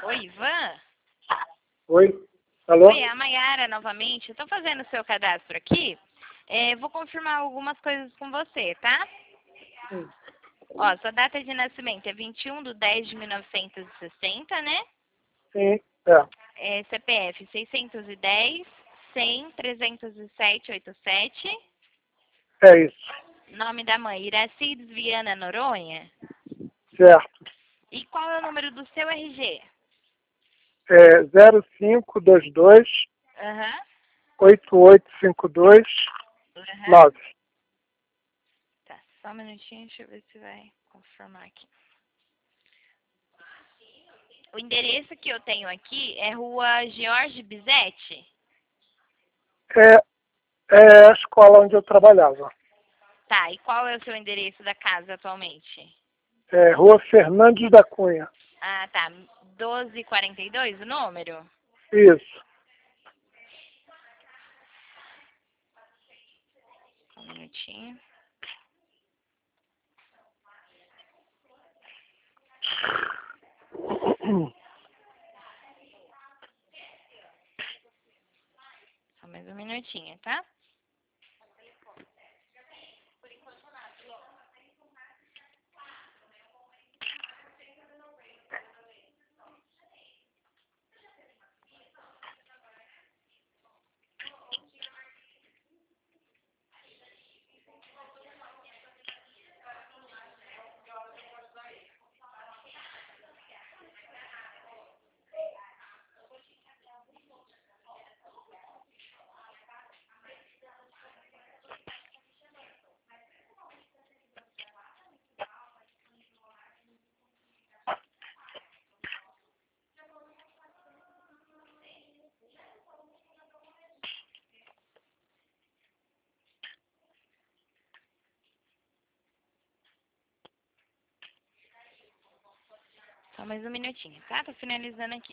Oi, Ivan? Oi? Alô? Oi, é a Mayara novamente. Estou fazendo o seu cadastro aqui. Vou confirmar algumas coisas com você, tá? Sim. Ó, sua data de nascimento é 21/10/1960, né? Sim, CPF 610 100 307 87. é isso. Nome da mãe, Iracides Viana Noronha. Certo. E qual é o número do seu RG? É 0522 Aham. 8852 Aham. 9. Tá, só um minutinho, deixa eu ver se vai confirmar aqui. O endereço que eu tenho aqui é Rua George Bizete. É a escola onde eu trabalhava. Tá, e qual é o seu endereço da casa atualmente? É Rua Fernandes da Cunha. Ah, tá. 1242, o número? Isso. Um minutinho. Só mais um minutinho, tá? Só mais um minutinho, tá? Tô finalizando aqui.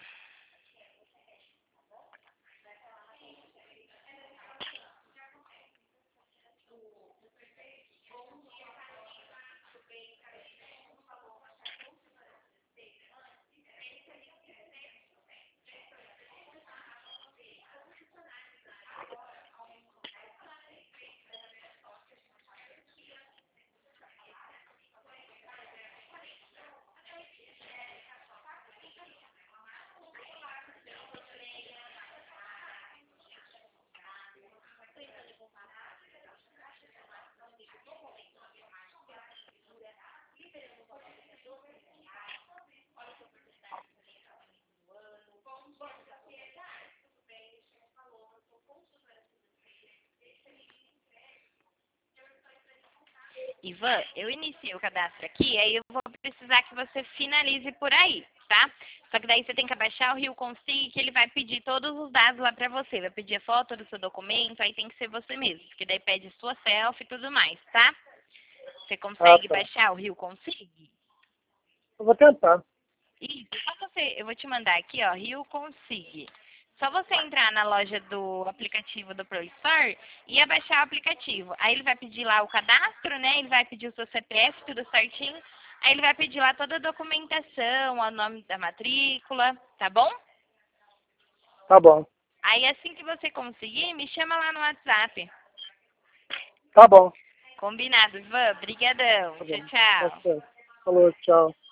Ivan, eu iniciei o cadastro aqui, aí eu vou precisar que você finalize por aí, tá? Só que daí você tem que abaixar o Rio Consig, que ele vai pedir todos os dados lá pra você. Vai pedir a foto do seu documento, aí tem que ser você mesmo, porque daí pede sua selfie e tudo mais, tá? Você Ah, consegue tá. baixar o Rio Consig? Eu vou tentar. Isso, só você, eu vou te mandar aqui, ó, Rio Consig. Só você entrar na loja do aplicativo do Play Store e abaixar o aplicativo. Aí ele vai pedir lá o cadastro, né? Ele vai pedir o seu CPF, tudo certinho. Aí ele vai pedir lá toda a documentação, o nome da matrícula, tá bom? Tá bom. Aí assim que você conseguir, me chama lá no WhatsApp. Tá bom. Combinado, Ivan? Brigadão. Tá Tchau, bom. Tá tchau. certo. Falou, tchau.